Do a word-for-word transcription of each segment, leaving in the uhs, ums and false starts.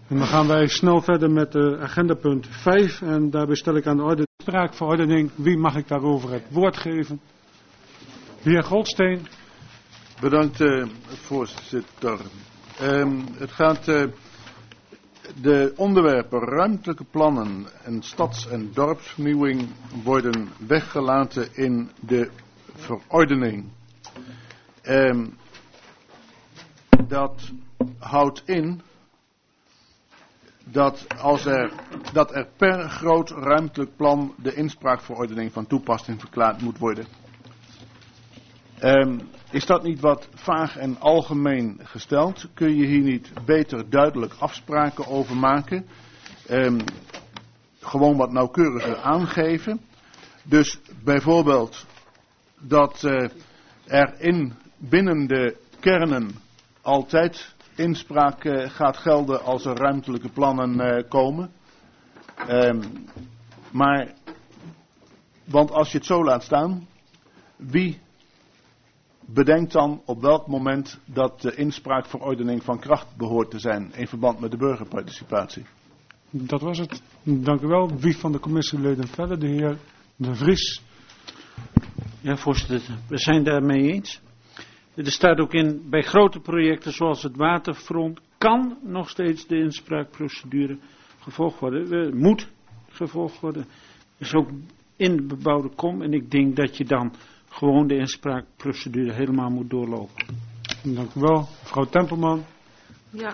En dan gaan wij snel verder met uh, agenda punt vijf. En daarbij stel ik aan de orde de spraakverordening. Wie mag ik daarover het woord geven? De heer Goldsteen. Bedankt, uh, voorzitter. Um, het gaat... Uh, de onderwerpen ruimtelijke plannen en stads- en dorpsvernieuwing worden weggelaten in de verordening. Um, dat houdt in dat, als er, dat er per groot ruimtelijk plan de inspraakverordening van toepassing verklaard moet worden. Um, is dat niet wat vaag en algemeen gesteld? Kun je hier niet beter duidelijk afspraken over maken? Um, gewoon wat nauwkeuriger aangeven. Dus bijvoorbeeld dat uh, er in binnen de kernen altijd inspraak uh, gaat gelden als er ruimtelijke plannen uh, komen. Um, maar, want als je het zo laat staan, wie bedenkt dan op welk moment dat de inspraakverordening van kracht behoort te zijn in verband met de burgerparticipatie? Dat was het. Dank u wel. Wie van de commissieleden verder? De heer De Vries. Ja, voorzitter. We zijn daarmee eens. Er staat ook in, bij grote projecten zoals het waterfront kan nog steeds de inspraakprocedure gevolgd worden. Uh, moet gevolgd worden. Dus ook in de bebouwde kom. En ik denk dat je dan gewoon de inspraakprocedure helemaal moet doorlopen. Dank u wel. Mevrouw Tempelman. Ja,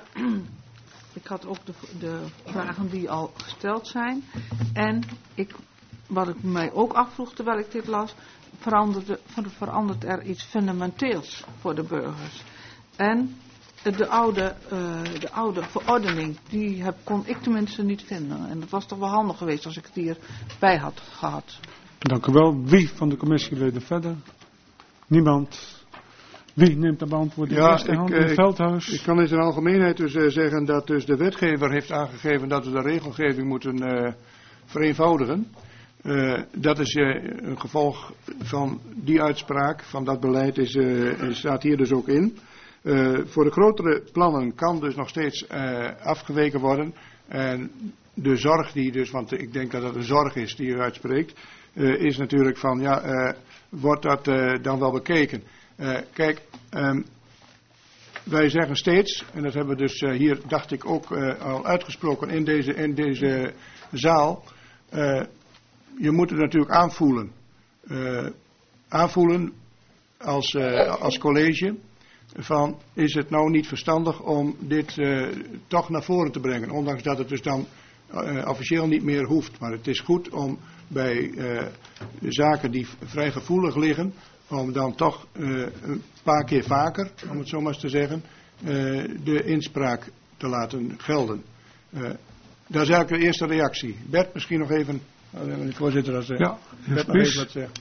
ik had ook de, de vragen die al gesteld zijn. En ik, wat ik mij ook afvroeg terwijl ik dit las, veranderde, verandert er iets fundamenteels voor de burgers. En de oude, uh, de oude verordening, die heb, kon ik tenminste niet vinden. En dat was toch wel handig geweest als ik het hierbij had gehad. Dank u wel. Wie van de commissieleden verder? Niemand. Wie neemt de beantwoording? Ja, eerste hand? In Veldhuis. Ik kan in zijn algemeenheid dus uh, zeggen dat dus de wetgever heeft aangegeven dat we de regelgeving moeten uh, vereenvoudigen. Uh, dat is uh, een gevolg van die uitspraak, van dat beleid, is, uh, staat hier dus ook in. Uh, voor de grotere plannen kan dus nog steeds uh, afgeweken worden. En de zorg die dus, want ik denk dat het een zorg is die u uitspreekt, uh, is natuurlijk van, ja, uh, wordt dat uh, dan wel bekeken? Uh, kijk, um, wij zeggen steeds, en dat hebben we dus uh, hier, dacht ik, ook uh, al uitgesproken in deze, in deze zaal, uh, je moet het natuurlijk aanvoelen. Uh, aanvoelen als, uh, als college van, is het nou niet verstandig om dit uh, toch naar voren te brengen, ondanks dat het dus dan uh, officieel niet meer hoeft. Maar het is goed om bij uh, de zaken die vrij gevoelig liggen, om dan toch uh, een paar keer vaker, om het zo maar eens te zeggen, uh, de inspraak te laten gelden. Uh, dat is eigenlijk de eerste reactie. Bert, misschien nog even, uh, voorzitter, als uh, ja, Bert nog even wat zegt.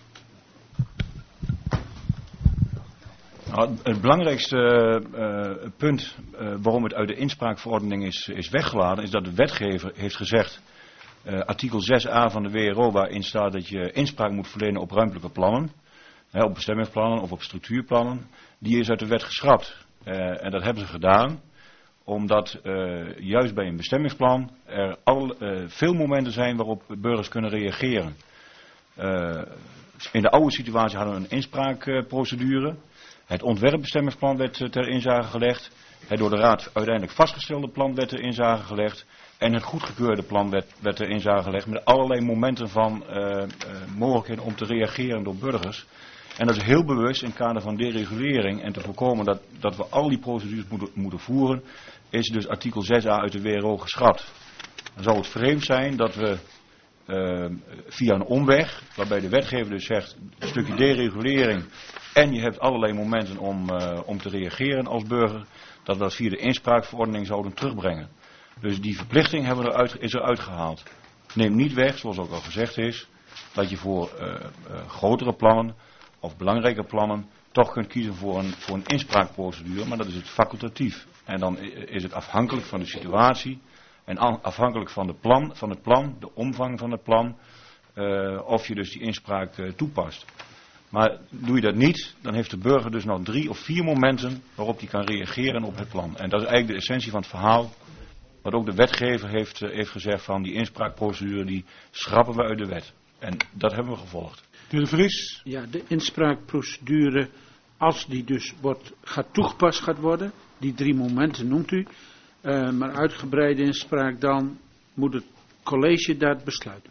Nou, het belangrijkste uh, punt uh, waarom het uit de inspraakverordening is, is weggelaten, is dat de wetgever heeft gezegd, uh, artikel zes a van de W R O, waarin staat dat je inspraak moet verlenen op ruimtelijke plannen, hè, op bestemmingsplannen of op structuurplannen, die is uit de wet geschrapt. Uh, en dat hebben ze gedaan, omdat uh, juist bij een bestemmingsplan er al, uh, veel momenten zijn waarop burgers kunnen reageren. Uh, in de oude situatie hadden we een inspraakprocedure. Het ontwerpbestemmingsplan werd ter inzage gelegd. Het door de Raad uiteindelijk vastgestelde plan werd ter inzage gelegd. En het goedgekeurde plan werd, werd ter inzage gelegd met allerlei momenten van uh, uh, mogelijkheden om te reageren door burgers. En dat is heel bewust in het kader van deregulering en te voorkomen dat, dat we al die procedures moeten, moeten voeren, is dus artikel zes a uit de W R O geschrapt. Dan zou het vreemd zijn dat we uh, via een omweg, waarbij de wetgever dus zegt, een stukje deregulering en je hebt allerlei momenten om, uh, om te reageren als burger, dat we dat via de inspraakverordening zouden terugbrengen. Dus die verplichting hebben we eruit, is eruit gehaald. Neem niet weg, zoals ook al gezegd is, dat je voor uh, uh, grotere plannen of belangrijke plannen toch kunt kiezen voor een, voor een inspraakprocedure, maar dat is het facultatief. En dan is het afhankelijk van de situatie en afhankelijk van, de plan, van het plan, de omvang van het plan, uh, of je dus die inspraak uh, toepast. Maar doe je dat niet, dan heeft de burger dus nog drie of vier momenten waarop hij kan reageren op het plan. En dat is eigenlijk de essentie van het verhaal. wat ook de wetgever heeft, uh, heeft gezegd van die inspraakprocedure, die schrappen we uit de wet. En dat hebben we gevolgd. De heer De Vries. Ja, de inspraakprocedure, als die dus wordt, gaat toegepast gaat worden, die drie momenten noemt u, uh, maar uitgebreide inspraak, dan moet het college dat besluiten.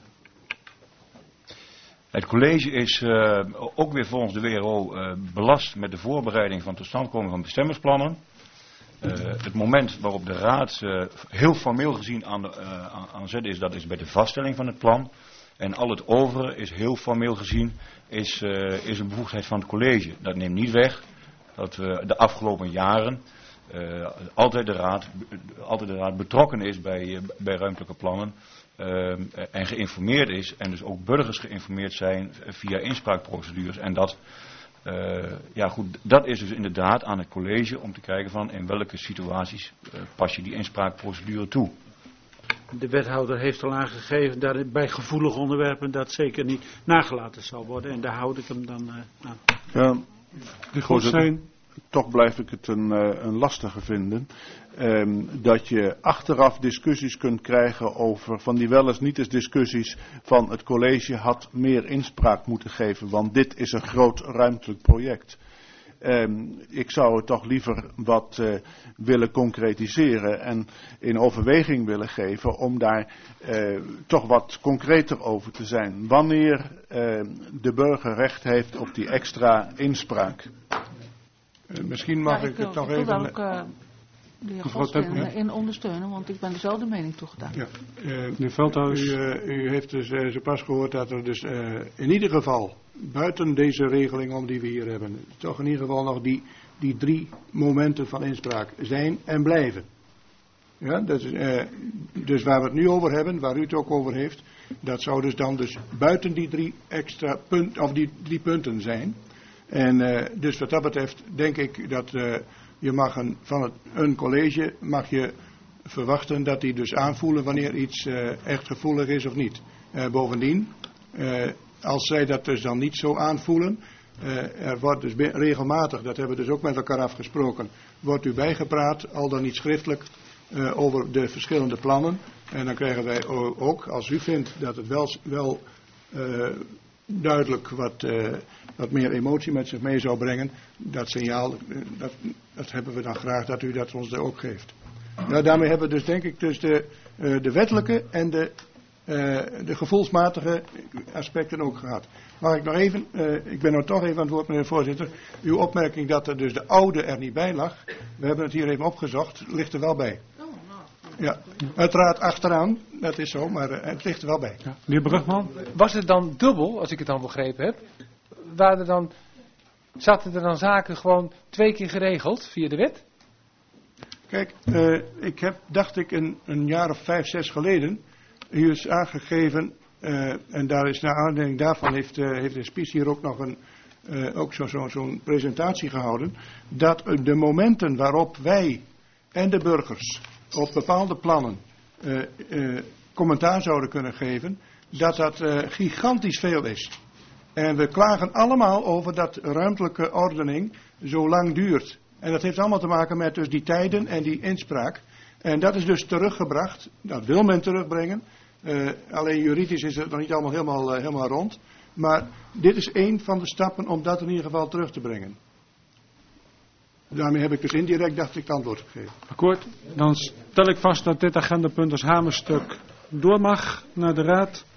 Het college is uh, ook weer volgens de W R O uh, belast met de voorbereiding van totstandkoming van bestemmingsplannen. Uh, het moment waarop de raad uh, heel formeel gezien aan, de, uh, aan, aan zet is, dat is bij de vaststelling van het plan. En al het overige is heel formeel gezien, is, uh, is een bevoegdheid van het college. Dat neemt niet weg dat we de afgelopen jaren uh, altijd, de raad, altijd de raad betrokken is bij, uh, bij ruimtelijke plannen. Uh, en geïnformeerd is en dus ook burgers geïnformeerd zijn via inspraakprocedures. En dat, uh, ja goed, dat is dus inderdaad aan het college om te kijken van in welke situaties uh, pas je die inspraakprocedure toe. De wethouder heeft al aangegeven dat bij gevoelige onderwerpen dat zeker niet nagelaten zal worden. En daar houd ik hem dan uh, aan. Ja, De Goldstein. toch blijf ik het een, uh, een lastige vinden. Um, dat je achteraf discussies kunt krijgen over van die wel eens niet eens discussies van het college had meer inspraak moeten geven. Want dit is een groot ruimtelijk project. Um, ik zou het toch liever wat uh, willen concretiseren en in overweging willen geven om daar uh, toch wat concreter over te zijn. Wanneer uh, de burger recht heeft op die extra inspraak. Uh, misschien mag ja, ik, ik het nog ik wil even... daar ook uh, de heer Goldstein ja. in ondersteunen, want ik ben dezelfde mening toegedaan. Ja, uh, De Veldhuis. U, uh, u heeft dus uh, zo pas gehoord dat er dus uh, in ieder geval, buiten deze regeling om die we hier hebben, toch in ieder geval nog die, die drie momenten van inspraak zijn en blijven. Ja, dat is, uh, dus waar we het nu over hebben, waar u het ook over heeft, dat zou dus dan dus buiten die drie extra punten, of die drie punten zijn. En uh, dus wat dat betreft denk ik dat uh, je mag een, van het, een college mag je verwachten dat die dus aanvoelen wanneer iets uh, echt gevoelig is of niet. Uh, bovendien, uh, als zij dat dus dan niet zo aanvoelen, uh, er wordt dus regelmatig, dat hebben we dus ook met elkaar afgesproken, wordt u bijgepraat, al dan niet schriftelijk, uh, over de verschillende plannen. En dan krijgen wij ook, als u vindt dat het wel, wel uh, duidelijk wat, uh, wat meer emotie met zich mee zou brengen, dat signaal, uh, dat, dat hebben we dan graag dat u dat ons er ook geeft. Nou, daarmee hebben we dus denk ik dus de, uh, de wettelijke en de, uh, de gevoelsmatige aspecten ook gehad. Mag ik nog even, uh, ik ben nou toch even aan het woord meneer de voorzitter, uw opmerking dat er dus de oude er niet bij lag, we hebben het hier even opgezocht, ligt er wel bij. Ja, uiteraard achteraan, dat is zo, maar uh, het ligt er wel bij. Ja. Meneer Brugman. Was het dan dubbel, als ik het dan begrepen heb? Waren er dan, zaten er dan zaken gewoon twee keer geregeld via de wet? Kijk, uh, ik heb, dacht ik, een, een jaar of vijf, zes geleden, hier is aangegeven, uh, en daar is naar aanleiding daarvan heeft, uh, heeft de spies hier ook nog een, uh, ook zo, zo, zo'n presentatie gehouden, dat uh, de momenten waarop wij en de burgers op bepaalde plannen uh, uh, commentaar zouden kunnen geven, dat dat uh, gigantisch veel is. En we klagen allemaal over dat ruimtelijke ordening zo lang duurt. En dat heeft allemaal te maken met dus die tijden en die inspraak. En dat is dus teruggebracht. Dat wil men terugbrengen. Uh, alleen juridisch is het nog niet allemaal helemaal, uh, helemaal rond. Maar dit is één van de stappen om dat in ieder geval terug te brengen. Daarmee heb ik dus indirect, dacht ik, het antwoord gegeven. Akkoord. Dan stel ik vast dat dit agendapunt als hamerstuk door mag naar de raad.